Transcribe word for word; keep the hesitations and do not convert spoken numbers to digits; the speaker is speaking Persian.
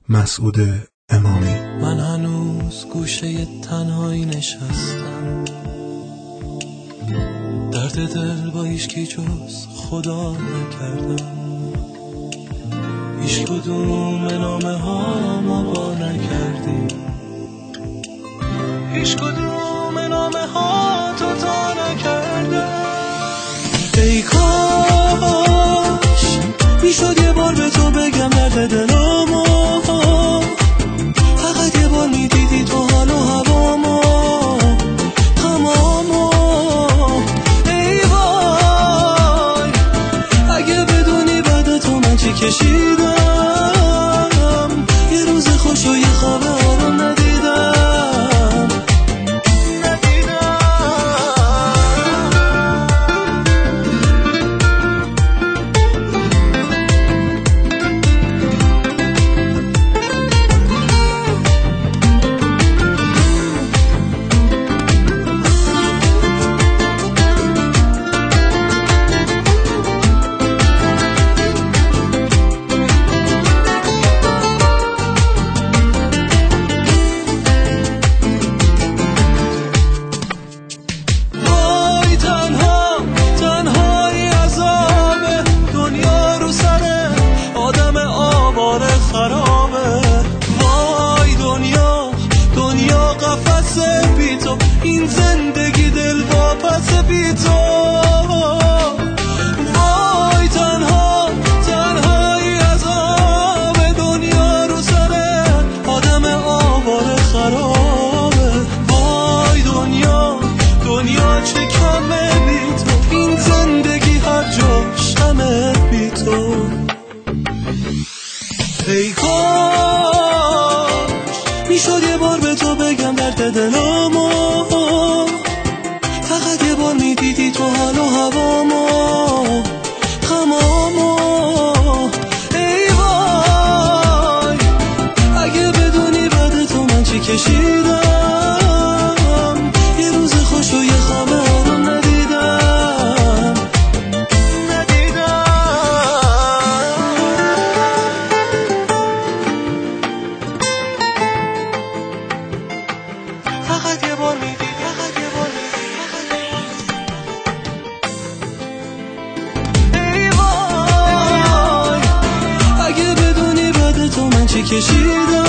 مسعود امامی. من هنوز گوشه تنهایی نشستم، درد دل با هیچکی جز خدا نکردم، هیچ کدوم نامه ها ما با نکردیم، هیچ کدوم نامه ها تو تا نکردم. ای کاش میشد یه بار به تو بگم درد دلامو، فقط یه بار میدیدی تو حال و هوامو تمامو. ای وای اگه بدونی بعد تو من چی کشیدم، یه روز خوش و یه خواب آروم ندیدم. این زندگی دل واپس بی تو، وای تنها تنهایی عذاب دنیا رو سره آدم آواره خرابه. وای دنیا دنیا چه کمه بی تو، این زندگی هر جا شمه بی تو. ای کاش میشد یه بار به تو بگم درد دلامو، فقط یه بار میدیدی تو حال و هوامو تمامو. ای وای اگه بدونی بعد تو من چی کشیدم، یه روز خوش و یه خواب آروم ندیدم ندیدم. فقط یه بار میدیدی، فقط یه بار میدیدی. ای وای اگه بدونی بعد تو من چی کشیدم،